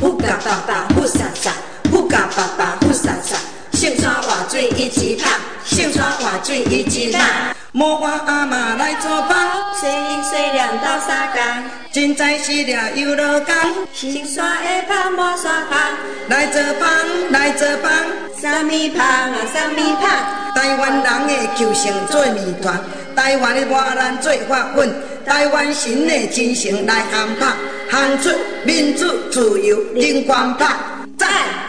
富甲爸爸富萨萨，富甲爸爸富萨萨。盛山活水一枝香，盛山活水一枝香。 魔法阿嬷来做饭， 细音细念斗相共， 真在是掠游乐工。 盛山的香无山香， 来做饭来做饭， 啥物香啊啥物香。 台湾人的球星做面团，台湾的外人做发粉，台湾神的精神来烘拍，烘出民主自由人权拍，赞！